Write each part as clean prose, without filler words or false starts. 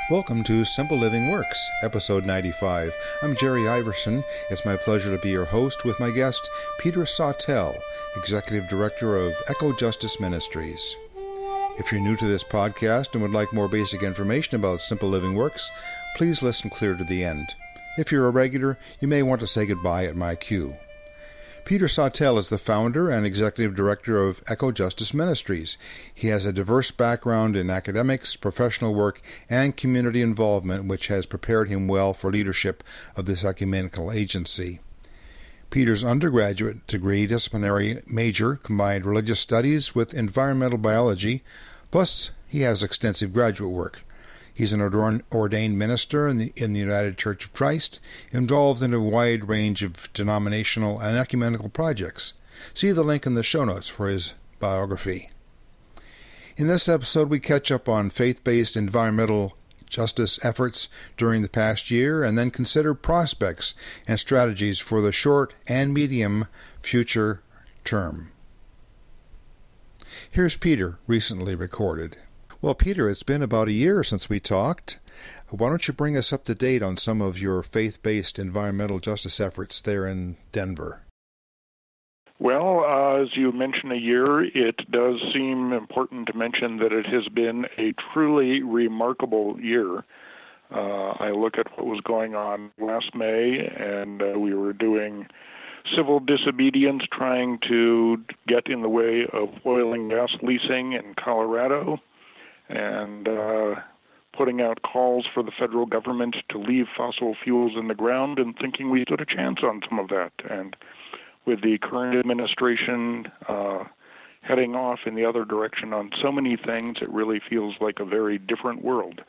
Welcome to Simple Living Works, episode 95. I'm Jerry Iverson. It's my pleasure to be your host with my guest, Peter Sawtelle, Executive Director of Echo Justice Ministries. If you're new to this podcast and would like more basic information about Simple Living Works, please listen clear to the end. If you're a regular, you may want to say goodbye at my cue. Peter Sawtelle is the founder and executive director of Echo Justice Ministries. He has a diverse background in academics, professional work, and community involvement, which has prepared him well for leadership of this ecumenical agency. Peter's undergraduate degree disciplinary major combined religious studies with environmental biology, plus he has extensive graduate work. He's an ordained minister in the United Church of Christ, involved in a wide range of denominational and ecumenical projects. See the link in the show notes for his biography. In this episode, we catch up on faith-based environmental justice efforts during the past year and then consider prospects and strategies for the short and medium future term. Here's Peter, recently recorded. Well, Peter, it's been about a year since we talked. Why don't you bring us up to date on some of your faith-based environmental justice efforts there in Denver? Well, as you mentioned a year, it does seem important to mention that it has been a truly remarkable year. I look at what was going on last May, and we were doing civil disobedience trying to get in the way of oil and gas leasing in Colorado, and putting out calls for the federal government to leave fossil fuels in the ground and thinking we stood a chance on some of that. And with the current administration heading off in the other direction on so many things, it really feels like a very different world.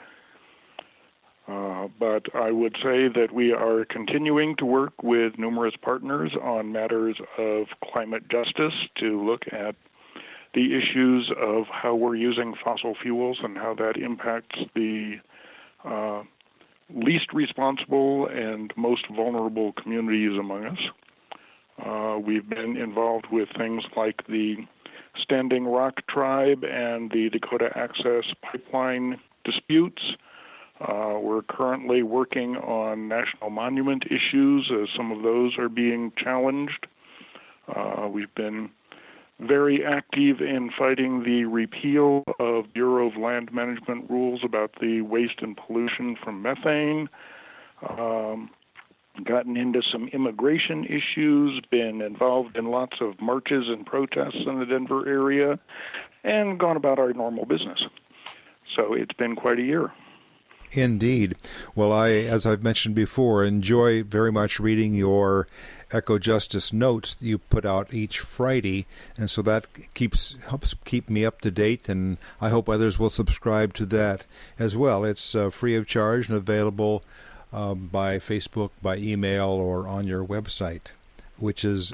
But I would say that we are continuing to work with numerous partners on matters of climate justice to look at the issues of how we're using fossil fuels and how that impacts the least responsible and most vulnerable communities among us. We've been involved with things like the Standing Rock Tribe and the Dakota Access Pipeline disputes. We're currently working on national monument issues as some of those are being challenged. We've been very active in fighting the repeal of Bureau of Land Management rules about the waste and pollution from methane, gotten into some immigration issues, been involved in lots of marches and protests in the Denver area, and gone about our normal business. So it's been quite a year. Indeed. Well, as I've mentioned before, enjoy very much reading your Echo Justice notes that you put out each Friday, and so that helps keep me up to date, and I hope others will subscribe to that as well. It's free of charge and available by Facebook, by email, or on your website, which is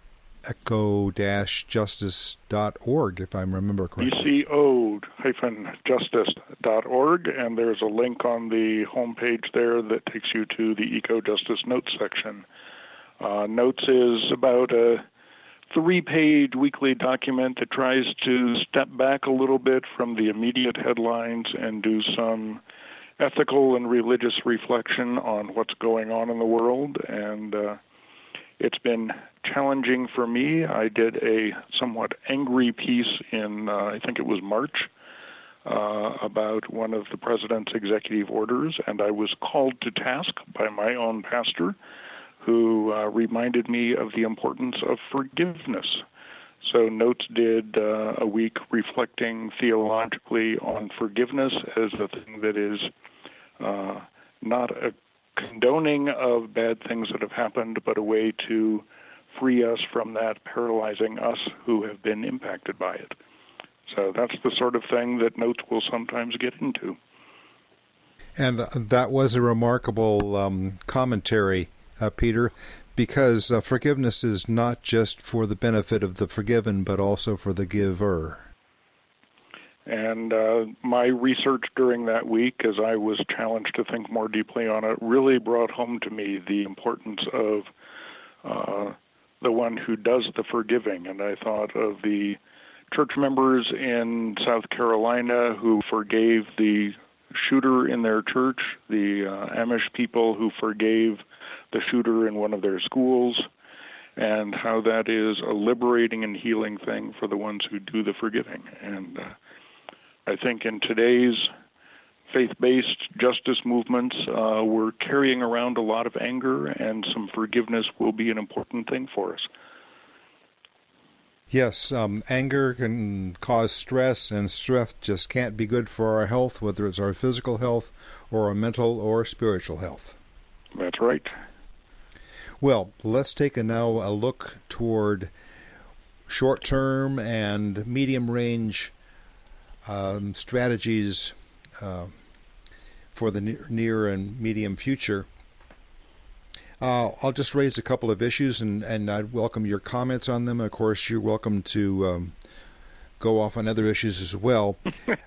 echo-justice.org, if I remember correctly. eco-justice.org, and there's a link on the homepage there that takes you to the Eco Justice Notes section. Notes is about a 3-page weekly document that tries to step back a little bit from the immediate headlines and do some ethical and religious reflection on what's going on in the world, and it's been challenging for me. I did a somewhat angry piece in, I think it was March, about one of the president's executive orders, and I was called to task by my own pastor, who reminded me of the importance of forgiveness. So Notes did a week reflecting theologically on forgiveness as a thing that is not a condoning of bad things that have happened, but a way to free us from that paralyzing us who have been impacted by it. So that's the sort of thing that Notes will sometimes get into. And that was a remarkable commentary, Peter, because forgiveness is not just for the benefit of the forgiven, but also for the giver. And my research during that week, as I was challenged to think more deeply on it, really brought home to me the importance of the one who does the forgiving. And I thought of the church members in South Carolina who forgave the shooter in their church, the Amish people who forgave the shooter in one of their schools, and how that is a liberating and healing thing for the ones who do the forgiving. And I think in today's faith-based justice movements, we're carrying around a lot of anger, and some forgiveness will be an important thing for us. Yes, anger can cause stress, and stress just can't be good for our health, whether it's our physical health or our mental or spiritual health. That's right. Well, let's take now a look toward short-term and medium-range strategies for the near and medium future. I'll just raise a couple of issues, and I'd welcome your comments on them. Of course, you're welcome to go off on other issues as well.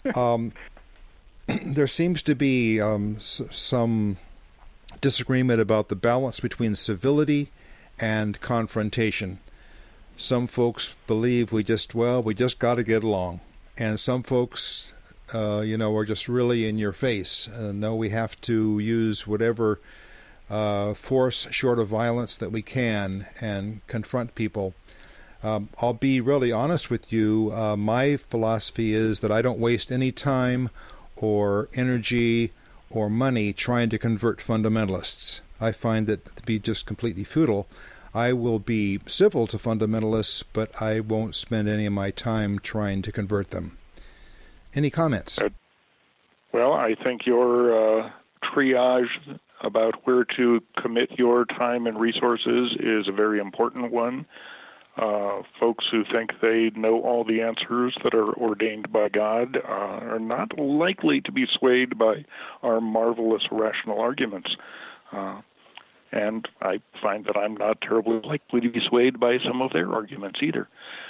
There seems to be some disagreement about the balance between civility and confrontation. Some folks believe we just got to get along, and some folks, are just really in your face. No, we have to use whatever force short of violence that we can and confront people. I'll be really honest with you. My philosophy is that I don't waste any time or energy or money trying to convert fundamentalists. I find that to be just completely futile. I will be civil to fundamentalists, but I won't spend any of my time trying to convert them. Any comments? Well, I think your triage about where to commit your time and resources is a very important one. Folks who think they know all the answers that are ordained by God are not likely to be swayed by our marvelous rational arguments. And I find that I'm not terribly likely to be swayed by some of their arguments either.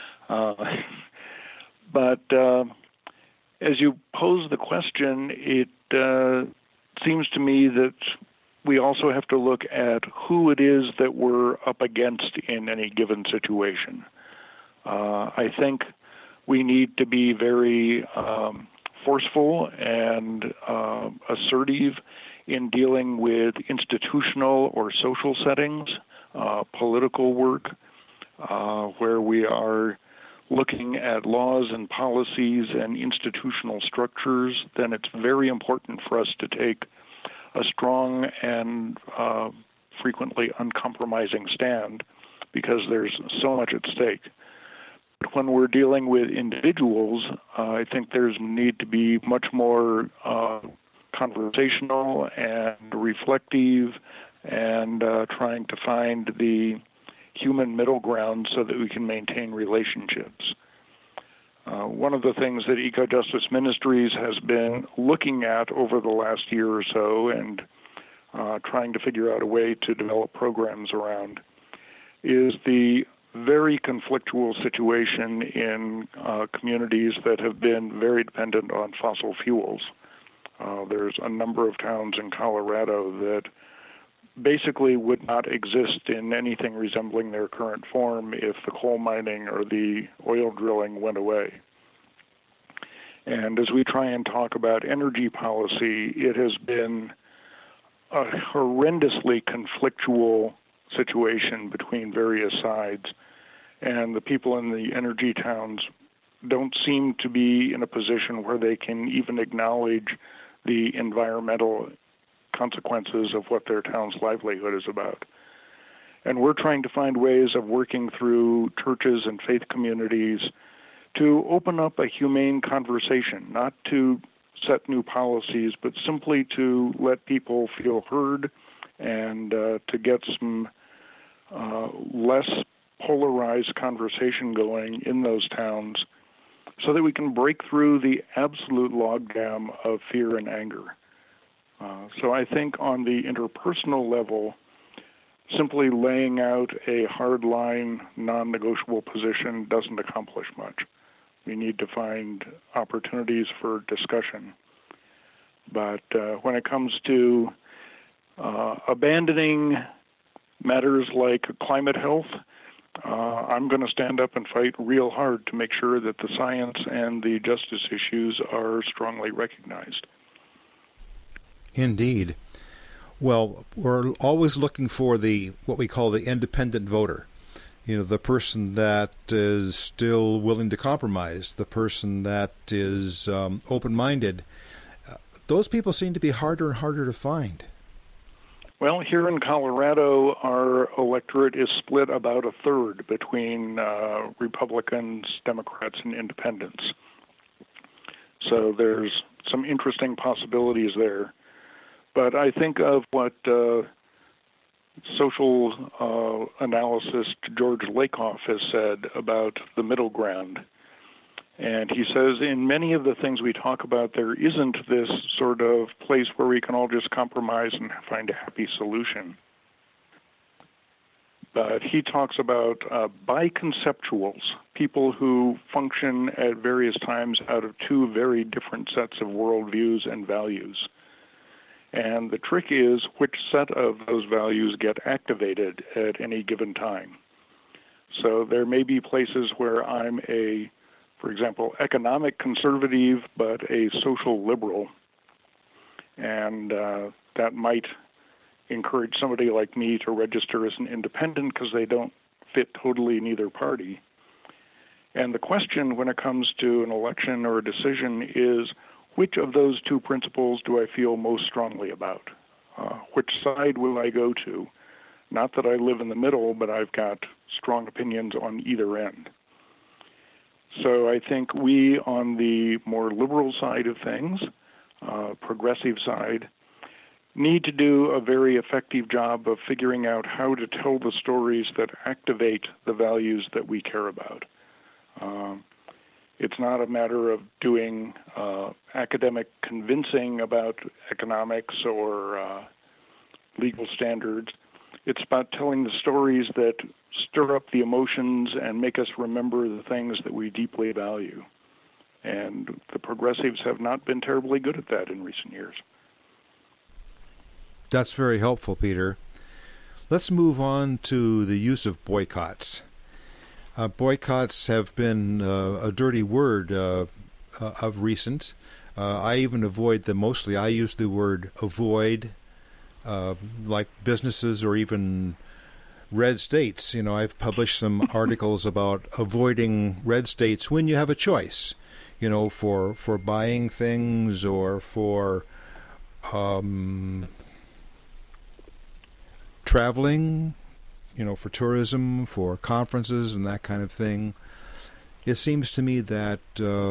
But as you pose the question, it seems to me that we also have to look at who it is that we're up against in any given situation. I think we need to be very forceful and assertive in dealing with institutional or social settings, political work, where we are looking at laws and policies and institutional structures. Then it's very important for us to take a strong and frequently uncompromising stand, because there's so much at stake. But when we're dealing with individuals, I think there's need to be much more conversational and reflective, and trying to find the human middle ground so that we can maintain relationships. One of the things that Eco-Justice Ministries has been looking at over the last year or so, and trying to figure out a way to develop programs around, is the very conflictual situation in communities that have been very dependent on fossil fuels. There's a number of towns in Colorado that basically would not exist in anything resembling their current form if the coal mining or the oil drilling went away. And as we try and talk about energy policy, it has been a horrendously conflictual situation between various sides, and the people in the energy towns don't seem to be in a position where they can even acknowledge the environmental consequences of what their town's livelihood is about. And we're trying to find ways of working through churches and faith communities to open up a humane conversation, not to set new policies, but simply to let people feel heard, and to get some less polarized conversation going in those towns, so that we can break through the absolute logjam of fear and anger. So I think on the interpersonal level, simply laying out a hard-line, non-negotiable position doesn't accomplish much. We need to find opportunities for discussion. But when it comes to abandoning matters like climate health, I'm going to stand up and fight real hard to make sure that the science and the justice issues are strongly recognized. Indeed. Well, we're always looking for what we call the independent voter. The person that is still willing to compromise, the person that is open-minded. Those people seem to be harder and harder to find. Well, here in Colorado, our electorate is split about a third between Republicans, Democrats, and independents. So there's some interesting possibilities there. But I think of what social analyst George Lakoff has said about the middle ground. And he says in many of the things we talk about, there isn't this sort of place where we can all just compromise and find a happy solution. But he talks about biconceptuals, people who function at various times out of two very different sets of worldviews and values. And the trick is which set of those values get activated at any given time. So there may be places where I'm for example, economic conservative, but a social liberal. And that might encourage somebody like me to register as an independent because they don't fit totally in either party. And the question when it comes to an election or a decision is, which of those two principles do I feel most strongly about? Which side will I go to? Not that I live in the middle, but I've got strong opinions on either end. So I think we, on the more liberal side of things, progressive side, need to do a very effective job of figuring out how to tell the stories that activate the values that we care about. It's not a matter of doing academic convincing about economics or legal standards. It's about telling the stories that stir up the emotions and make us remember the things that we deeply value. And the progressives have not been terribly good at that in recent years. That's very helpful, Peter. Let's move on to the use of boycotts. Boycotts have been a dirty word of recent. I even avoid them mostly. I use the word avoid, like businesses or even red states. I've published some articles about avoiding red states when you have a choice, for buying things or for traveling, for tourism, for conferences and that kind of thing. It seems to me that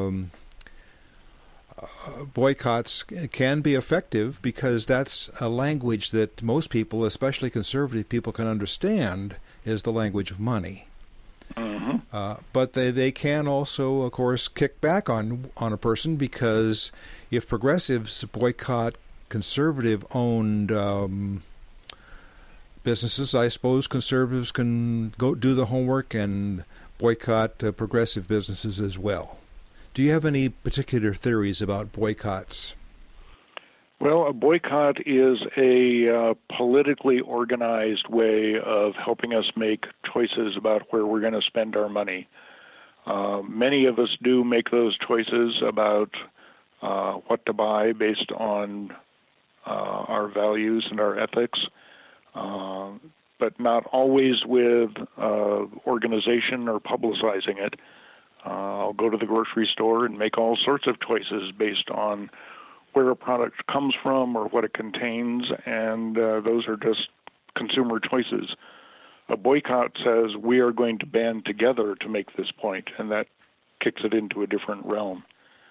boycotts can be effective because that's a language that most people, especially conservative people, can understand is the language of money. Mm-hmm. But they can also, of course, kick back on a person because if progressives boycott conservative-owned businesses, I suppose conservatives can go do the homework and boycott progressive businesses as well. Do you have any particular theories about boycotts? Well, a boycott is a politically organized way of helping us make choices about where we're going to spend our money. Many of us do make those choices about what to buy based on our values and our ethics. But not always with organization or publicizing it. I'll go to the grocery store and make all sorts of choices based on where a product comes from or what it contains, and those are just consumer choices. A boycott says we are going to band together to make this point, and that kicks it into a different realm.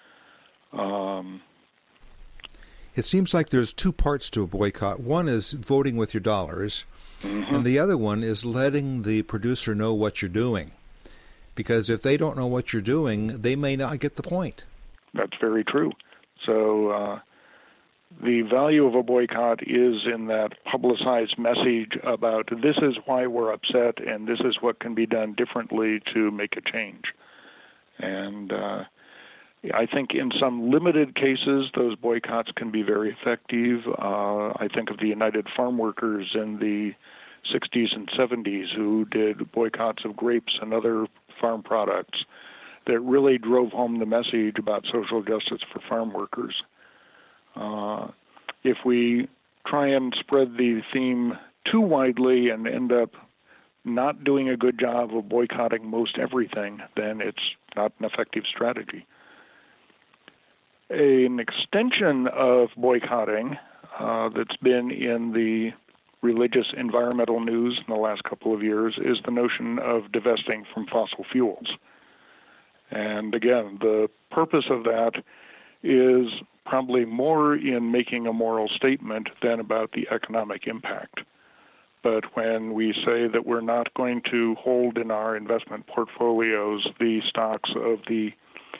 It seems like there's two parts to a boycott. One is voting with your dollars, mm-hmm. and the other one is letting the producer know what you're doing. Because if they don't know what you're doing, they may not get the point. That's very true. So the value of a boycott is in that publicized message about this is why we're upset and this is what can be done differently to make a change. And I think in some limited cases, those boycotts can be very effective. I think of the United Farm Workers in the 60s and 70s who did boycotts of grapes and other farm products that really drove home the message about social justice for farm workers. if we try and spread the theme too widely and end up not doing a good job of boycotting most everything, then it's not an effective strategy. An extension of boycotting that's been in the religious environmental news in the last couple of years is the notion of divesting from fossil fuels. And again, the purpose of that is probably more in making a moral statement than about the economic impact. But when we say that we're not going to hold in our investment portfolios the stocks of the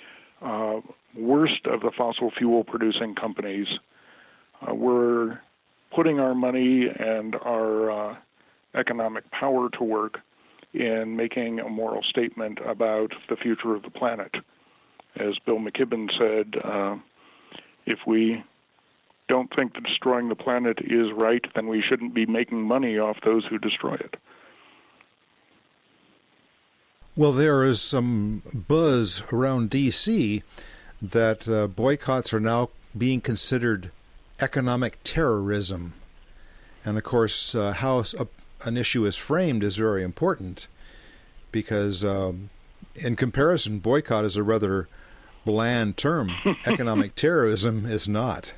worst of the fossil fuel producing companies, we're putting our money and our economic power to work in making a moral statement about the future of the planet. As Bill McKibben said, if we don't think that destroying the planet is right, then we shouldn't be making money off those who destroy it. Well, there is some buzz around D.C. that boycotts are now being considered economic terrorism. And, of course, how an issue is framed is very important because, in comparison, boycott is a rather bland term. Economic terrorism is not.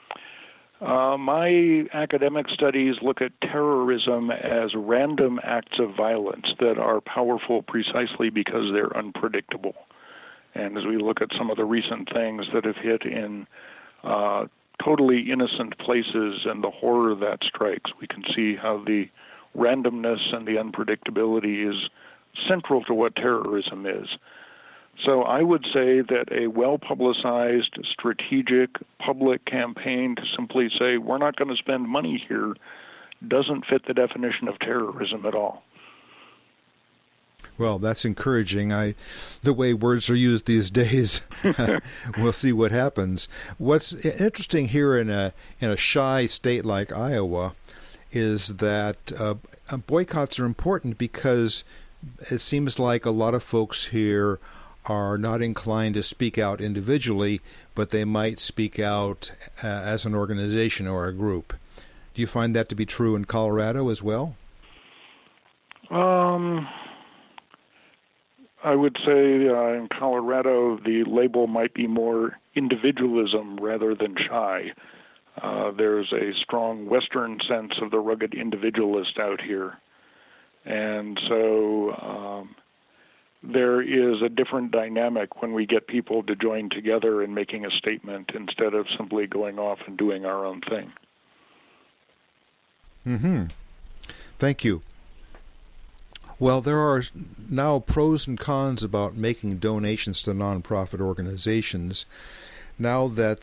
My academic studies look at terrorism as random acts of violence that are powerful precisely because they're unpredictable. And as we look at some of the recent things that have hit in totally innocent places and the horror that strikes, we can see how the randomness and the unpredictability is central to what terrorism is. So I would say that a well-publicized, strategic, public campaign to simply say, we're not going to spend money here, doesn't fit the definition of terrorism at all. Well, that's encouraging. The way words are used these days, we'll see what happens. What's interesting here in a shy state like Iowa is that boycotts are important because it seems like a lot of folks here are not inclined to speak out individually, but they might speak out as an organization or a group. Do you find that to be true in Colorado as well? I would say in Colorado the label might be more individualism rather than shy. There's a strong Western sense of the rugged individualist out here. And so there is a different dynamic when we get people to join together in making a statement instead of simply going off and doing our own thing. Mm-hmm. Thank you. Well, there are now pros and cons about making donations to nonprofit organizations. Now that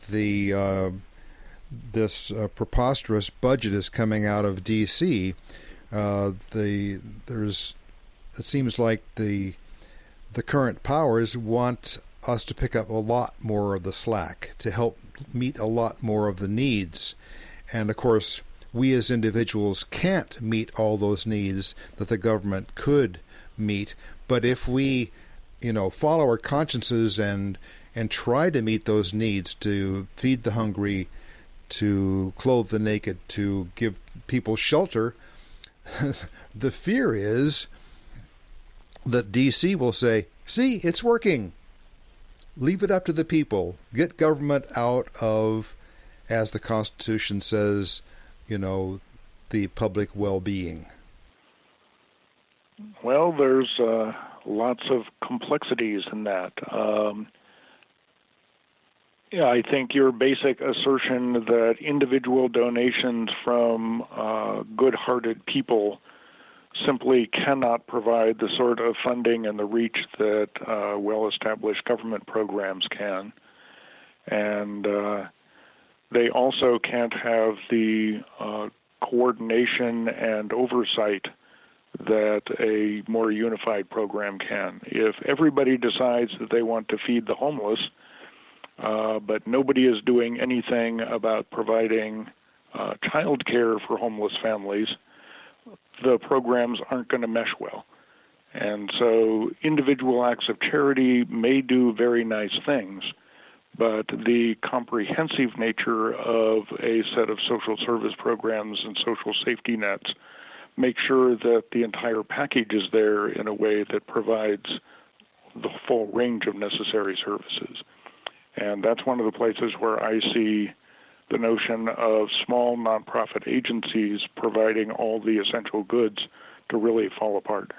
this preposterous budget is coming out of D.C., it seems like the current powers want us to pick up a lot more of the slack to help meet a lot more of the needs. And, of course, we as individuals can't meet all those needs that the government could meet. But if we, follow our consciences and try to meet those needs, to feed the hungry, to clothe the naked, to give people shelter, the fear is that D.C. will say, see, it's working. Leave it up to the people. Get government out of, as the Constitution says, the public well-being. Well, there's lots of complexities in that. I think your basic assertion that individual donations from good-hearted people simply cannot provide the sort of funding and the reach that well-established government programs can. And they also can't have the coordination and oversight that a more unified program can. If everybody decides that they want to feed the homeless, but nobody is doing anything about providing child care for homeless families, the programs aren't going to mesh well. And so individual acts of charity may do very nice things, but the comprehensive nature of a set of social service programs and social safety nets make sure that the entire package is there in a way that provides the full range of necessary services. And that's one of the places where I see the notion of small nonprofit agencies providing all the essential goods to really fall apart.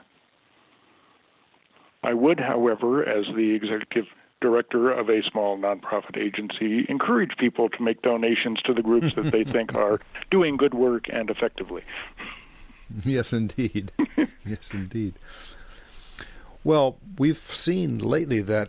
I would, however, as the executive director of a small nonprofit agency, encourage people to make donations to the groups that they think are doing good work and effectively. Yes, indeed. Yes, indeed. Well, we've seen lately that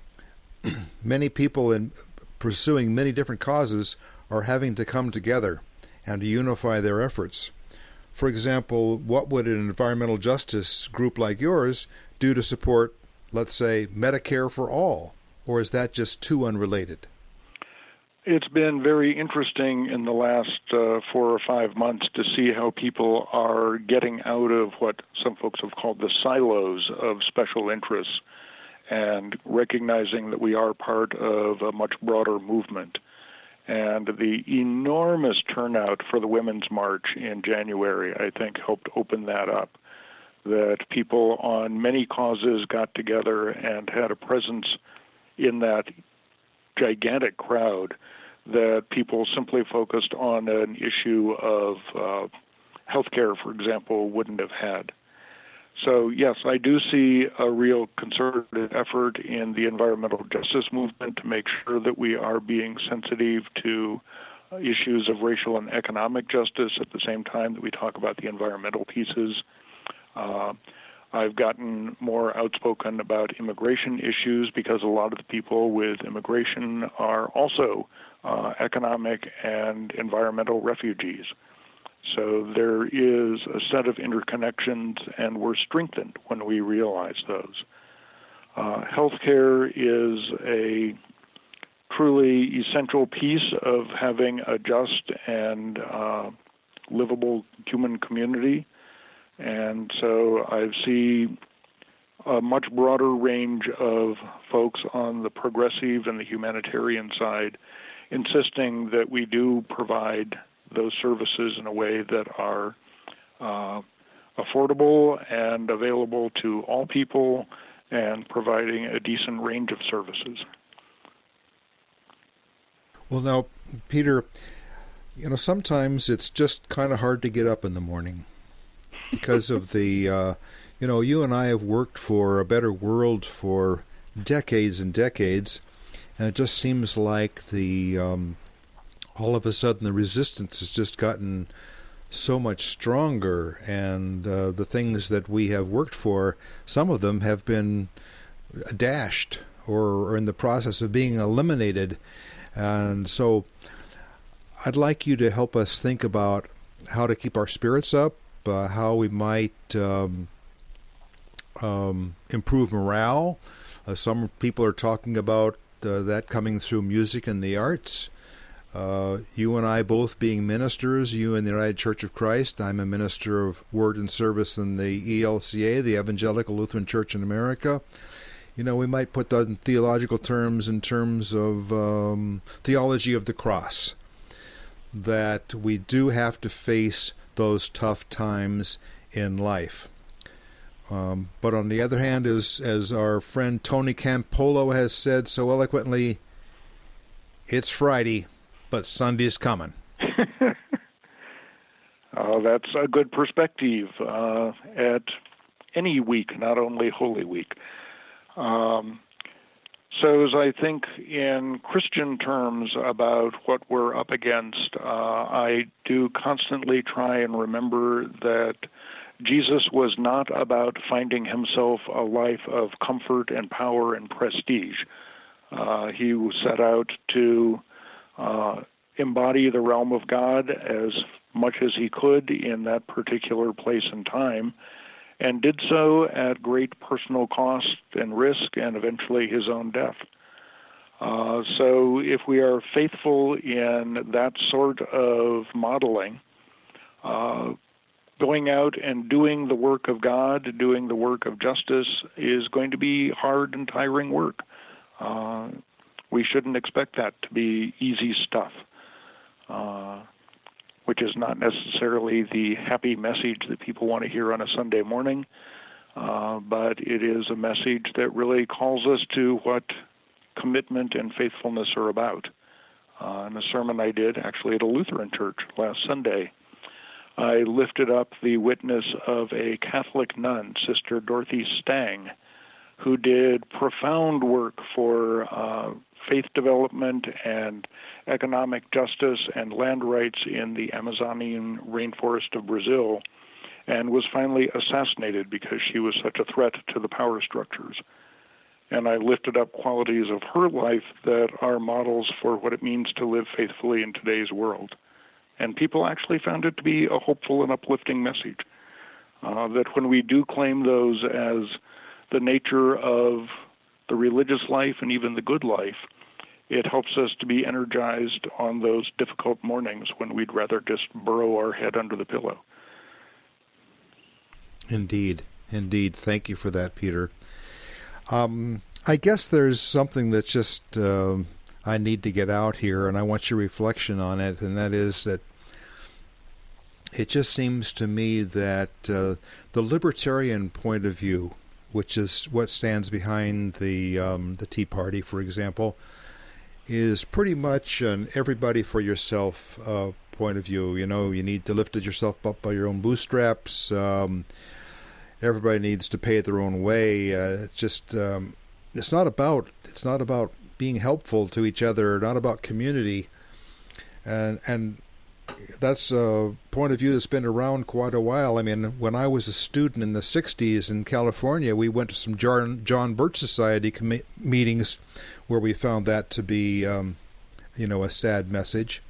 many people in pursuing many different causes are having to come together and to unify their efforts. For example, what would an environmental justice group like yours do to support, let's say, Medicare for all? Or is that just too unrelated? It's been very interesting in the last 4 or 5 months to see how people are getting out of what some folks have called the silos of special interests and recognizing that we are part of a much broader movement. And the enormous turnout for the Women's March in January, I think, helped open that up, that people on many causes got together and had a presence in that gigantic crowd that people simply focused on an issue of healthcare, for example, wouldn't have had. So, yes, I do see a real concerted effort in the environmental justice movement to make sure that we are being sensitive to issues of racial and economic justice at the same time that we talk about the environmental pieces. I've gotten more outspoken about immigration issues because a lot of the people with immigration are also economic and environmental refugees. So there is a set of interconnections, and we're strengthened when we realize those. Healthcare is a truly essential piece of having a just and livable human community. And so I see a much broader range of folks on the progressive and the humanitarian side insisting that we do provide those services in a way that are affordable and available to all people and providing a decent range of services. Well, now, Peter, sometimes it's just kind of hard to get up in the morning because of the, you and I have worked for a better world for decades and decades, and it just seems like all of a sudden the resistance has just gotten so much stronger, and the things that we have worked for, some of them have been dashed or are in the process of being eliminated. And so I'd like you to help us think about how to keep our spirits up, how we might improve morale. Some people are talking about that coming through music and the arts. You and I both being ministers, you in the United Church of Christ. I'm a minister of Word and Service in the ELCA, the Evangelical Lutheran Church in America. We might put that in theological terms, in terms of theology of the cross, that we do have to face those tough times in life. But on the other hand, as our friend Tony Campolo has said so eloquently, it's Friday, but Sunday's coming. That's a good perspective at any week, not only Holy Week. So as I think in Christian terms about what we're up against, I do constantly try and remember that Jesus was not about finding himself a life of comfort and power and prestige. He was set out to embody the realm of God as much as he could in that particular place and time, and did so at great personal cost and risk and eventually his own death. So if we are faithful in that sort of modeling, going out and doing the work of God, doing the work of justice is going to be hard and tiring work. We we shouldn't expect that to be easy stuff, which is not necessarily the happy message that people want to hear on a Sunday morning, but it is a message that really calls us to what commitment and faithfulness are about. In a sermon I did actually at a Lutheran church last Sunday, I lifted up the witness of a Catholic nun, Sister Dorothy Stang, who did profound work for faith development and economic justice and land rights in the Amazonian rainforest of Brazil, and was finally assassinated because she was such a threat to the power structures. And I lifted up qualities of her life that are models for what it means to live faithfully in today's world. And people actually found it to be a hopeful and uplifting message, that when we do claim those as the nature of the religious life and even the good life, it helps us to be energized on those difficult mornings when we'd rather just burrow our head under the pillow. Indeed. Thank you for that, Peter. I guess there's something that's just I need to get out here, and I want your reflection on it, and that is that it just seems to me that the libertarian point of view, which is what stands behind the Tea Party, for example, is pretty much an everybody for yourself point of view. You know, you need to lift yourself up by your own bootstraps. Everybody needs to pay their own way. It's just it's not about being helpful to each other, not about community, and that's a point of view that's been around quite a while. I mean, when I was a student in the 60s in California, we went to some John Birch Society meetings where we found that to be, a sad message.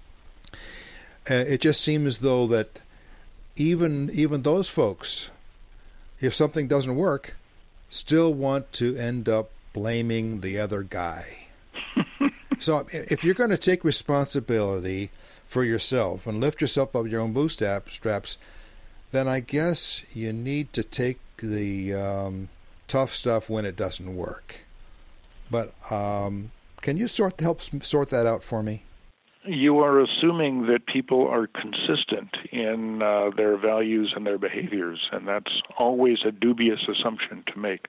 It just seems as though that even those folks, if something doesn't work, still want to end up blaming the other guy. So if you're going to take responsibility for yourself and lift yourself up your own bootstraps, then I guess you need to take the tough stuff when it doesn't work. But can you help sort that out for me? You are assuming that people are consistent in their values and their behaviors, and that's always a dubious assumption to make.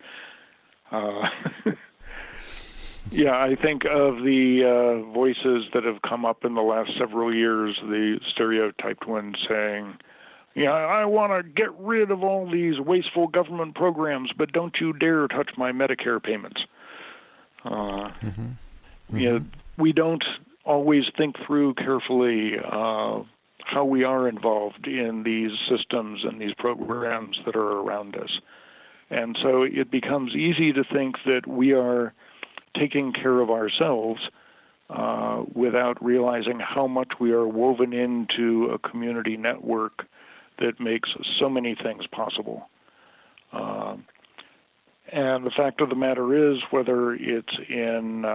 Yeah, I think of the voices that have come up in the last several years, the stereotyped ones saying, I want to get rid of all these wasteful government programs, but don't you dare touch my Medicare payments. We don't always think through carefully how we are involved in these systems and these programs that are around us. And so it becomes easy to think that we are taking care of ourselves without realizing how much we are woven into a community network that makes so many things possible. And the fact of the matter is, whether it's in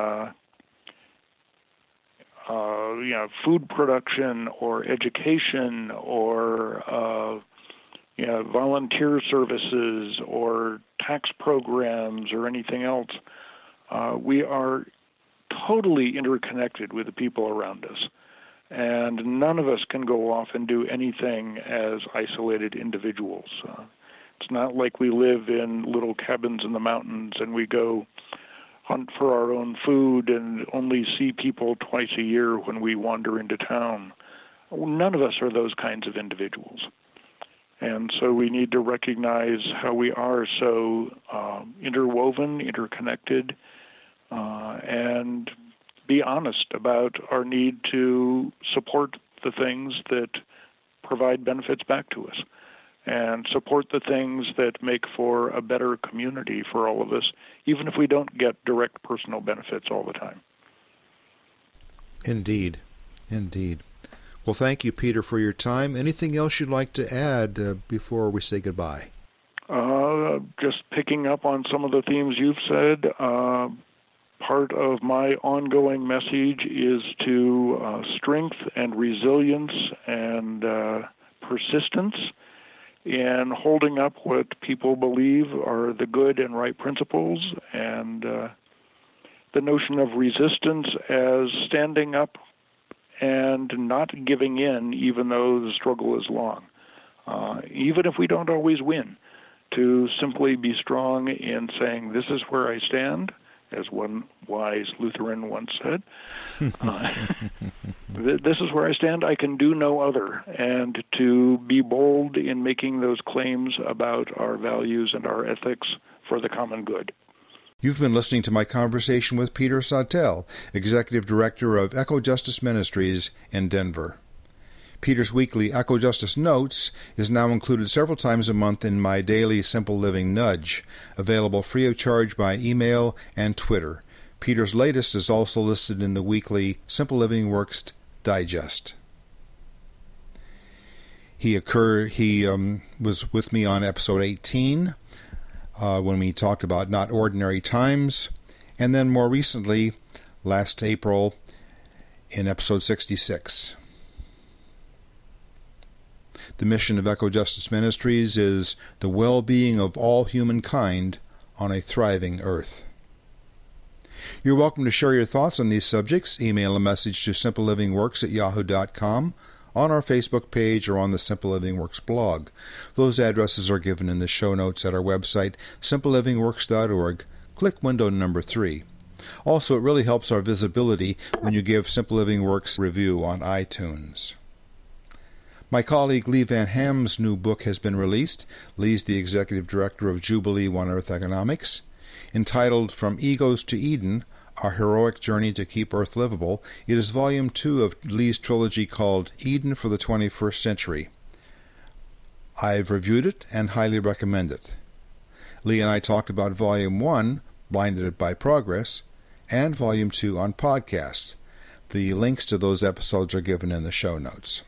food production or education or volunteer services or tax programs or anything else, we are totally interconnected with the people around us. And none of us can go off and do anything as isolated individuals. It's not like we live in little cabins in the mountains and we go hunt for our own food and only see people twice a year when we wander into town. None of us are those kinds of individuals. And so we need to recognize how we are so interwoven, interconnected, and be honest about our need to support the things that provide benefits back to us and support the things that make for a better community for all of us, even if we don't get direct personal benefits all the time. Indeed. Well, thank you, Peter, for your time. Anything else you'd like to add before we say goodbye? Just picking up on some of the themes you've said, part of my ongoing message is to strength and resilience and persistence in holding up what people believe are the good and right principles and the notion of resistance as standing up and not giving in, even though the struggle is long. Even if we don't always win, to simply be strong in saying, this is where I stand, as one wise Lutheran once said. This is where I stand, I can do no other. And to be bold in making those claims about our values and our ethics for the common good. You've been listening to my conversation with Peter Sawtelle, Executive Director of Echo Justice Ministries in Denver. Peter's weekly Echo Justice Notes is now included several times a month in my daily Simple Living Nudge, available free of charge by email and Twitter. Peter's latest is also listed in the weekly Simple Living Works Digest. He was with me on episode 18 when we talked about Not Ordinary Times, and then more recently, last April, in episode 66. The mission of Echo Justice Ministries is the well-being of all humankind on a thriving earth. You're welcome to share your thoughts on these subjects. Email a message to simplelivingworks@yahoo.com, on our Facebook page, or on the Simple Living Works blog. Those addresses are given in the show notes at our website, simplelivingworks.org. Click window number 3. Also, it really helps our visibility when you give Simple Living Works a review on iTunes. My colleague Lee Van Ham's new book has been released. Lee's the Executive Director of Jubilee One Earth Economics. Entitled From Egos to Eden, Our Heroic Journey to Keep Earth Livable, it is Volume 2 of Lee's trilogy called Eden for the 21st Century. I've reviewed it and highly recommend it. Lee and I talked about Volume 1, Blinded by Progress, and Volume 2 on podcast. The links to those episodes are given in the show notes.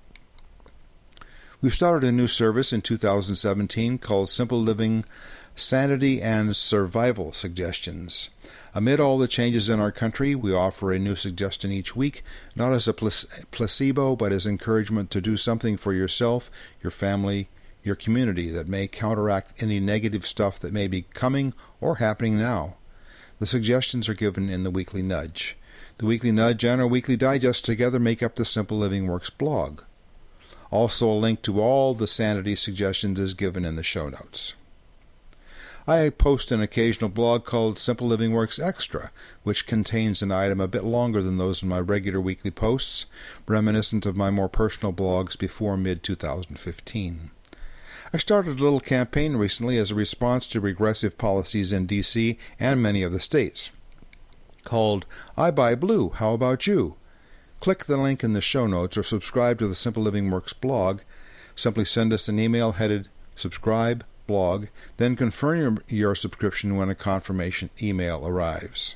We've started a new service in 2017 called Simple Living Sanity and Survival Suggestions. Amid all the changes in our country, we offer a new suggestion each week, not as a placebo, but as encouragement to do something for yourself, your family, your community that may counteract any negative stuff that may be coming or happening now. The suggestions are given in the Weekly Nudge. The Weekly Nudge and our Weekly Digest together make up the Simple Living Works blog. Also, a link to all the sanity suggestions is given in the show notes. I post an occasional blog called Simple Living Works Extra, which contains an item a bit longer than those in my regular weekly posts, reminiscent of my more personal blogs before mid-2015. I started a little campaign recently as a response to regressive policies in D.C. and many of the states, called I Buy Blue, How About You? Click the link in the show notes or subscribe to the Simple Living Works blog. Simply send us an email headed Subscribe Blog, then confirm your subscription when a confirmation email arrives.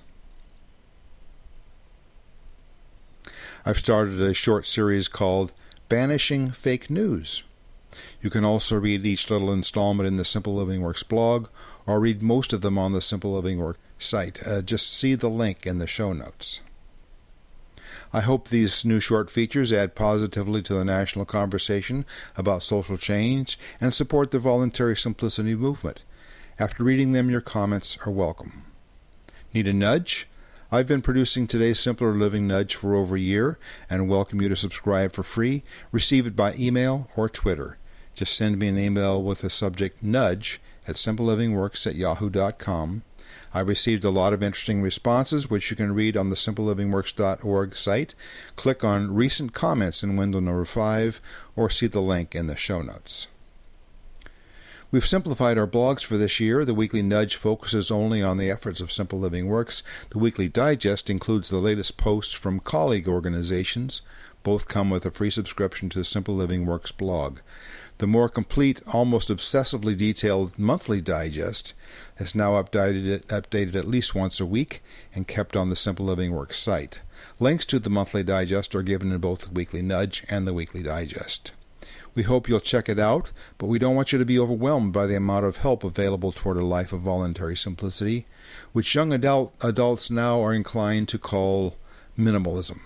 I've started a short series called Banishing Fake News. You can also read each little installment in the Simple Living Works blog, or read most of them on the Simple Living Works site. Just see the link in the show notes. I hope these new short features add positively to the national conversation about social change and support the voluntary simplicity movement. After reading them, your comments are welcome. Need a nudge? I've been producing today's Simpler Living Nudge for over a year and welcome you to subscribe for free. Receive it by email or Twitter. Just send me an email with the subject Nudge at simplelivingworks@yahoo.com. I received a lot of interesting responses, which you can read on the simplelivingworks.org site. Click on Recent Comments in window number 5, or see the link in the show notes. We've simplified our blogs for this year. The Weekly Nudge focuses only on the efforts of Simple Living Works. The Weekly Digest includes the latest posts from colleague organizations. Both come with a free subscription to the Simple Living Works blog. The more complete, almost obsessively detailed monthly digest is now updated at least once a week and kept on the Simple Living Works site. Links to the monthly digest are given in both the Weekly Nudge and the Weekly Digest. We hope you'll check it out, but we don't want you to be overwhelmed by the amount of help available toward a life of voluntary simplicity, which young adults now are inclined to call minimalism.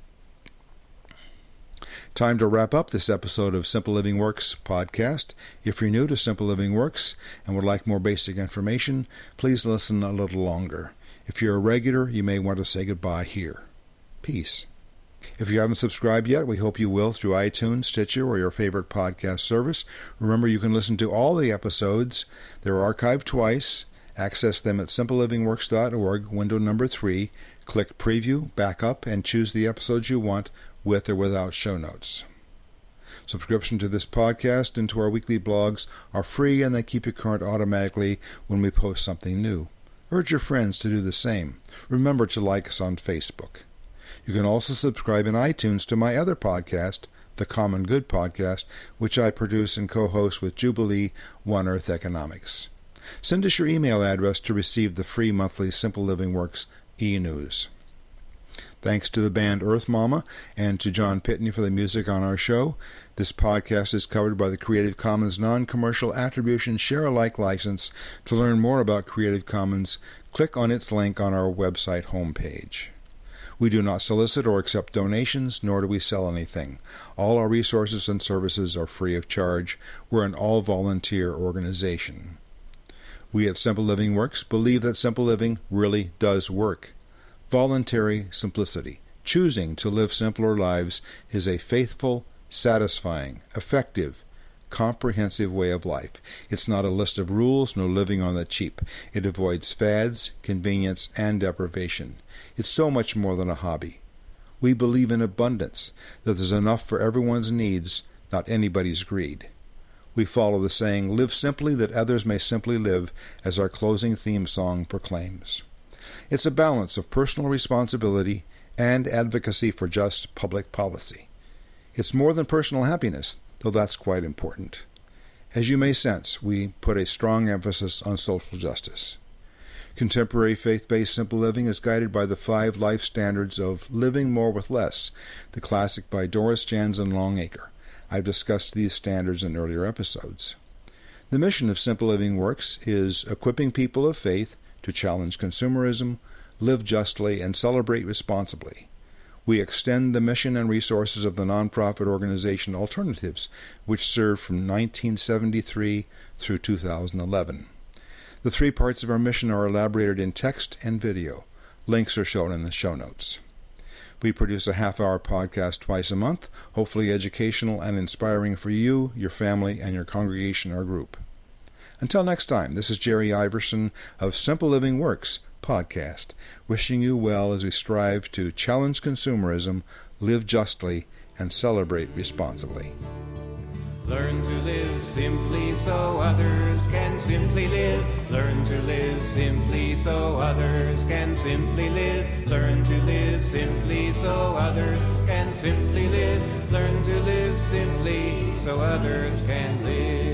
Time to wrap up this episode of Simple Living Works podcast. If you're new to Simple Living Works and would like more basic information, please listen a little longer. If you're a regular, you may want to say goodbye here. Peace. If you haven't subscribed yet, we hope you will through iTunes, Stitcher, or your favorite podcast service. Remember, you can listen to all the episodes. They're archived twice. Access them at simplelivingworks.org, window number 3. Click Preview, Backup, and choose the episodes you want with or without show notes. Subscription to this podcast and to our weekly blogs are free, and they keep you current automatically when we post something new. Urge your friends to do the same. Remember to like us on Facebook. You can also subscribe in iTunes to my other podcast, The Common Good Podcast, which I produce and co-host with Jubilee One Earth Economics. Send us your email address to receive the free monthly Simple Living Works e-news. Thanks to the band Earth Mama and to John Pitney for the music on our show. This podcast is covered by the Creative Commons Non-Commercial Attribution Share-alike license. To learn more about Creative Commons, click on its link on our website homepage. We do not solicit or accept donations, nor do we sell anything. All our resources and services are free of charge. We're an all-volunteer organization. We at Simple Living Works believe that simple living really does work. Voluntary simplicity, choosing to live simpler lives, is a faithful, satisfying, effective, comprehensive way of life. It's not a list of rules, no living on the cheap. It avoids fads, convenience, and deprivation. It's so much more than a hobby. We believe in abundance, that there's enough for everyone's needs, not anybody's greed. We follow the saying, "Live simply that others may simply live," as our closing theme song proclaims. It's a balance of personal responsibility and advocacy for just public policy. It's more than personal happiness, though that's quite important. As you may sense, we put a strong emphasis on social justice. Contemporary faith-based simple living is guided by the 5 life standards of living more with less, the classic by Doris Jansen Longacre. I've discussed these standards in earlier episodes. The mission of Simple Living Works is equipping people of faith to challenge consumerism, live justly, and celebrate responsibly. We extend the mission and resources of the nonprofit organization Alternatives, which served from 1973 through 2011. The 3 parts of our mission are elaborated in text and video. Links are shown in the show notes. We produce a half-hour podcast twice a month, hopefully educational and inspiring for you, your family, and your congregation or group. Until next time, this is Jerry Iverson of Simple Living Works podcast, wishing you well as we strive to challenge consumerism, live justly, and celebrate responsibly. Learn to live simply so others can simply live. Learn to live simply so others can simply live. Learn to live simply so others can simply live. Learn to live simply so others can live.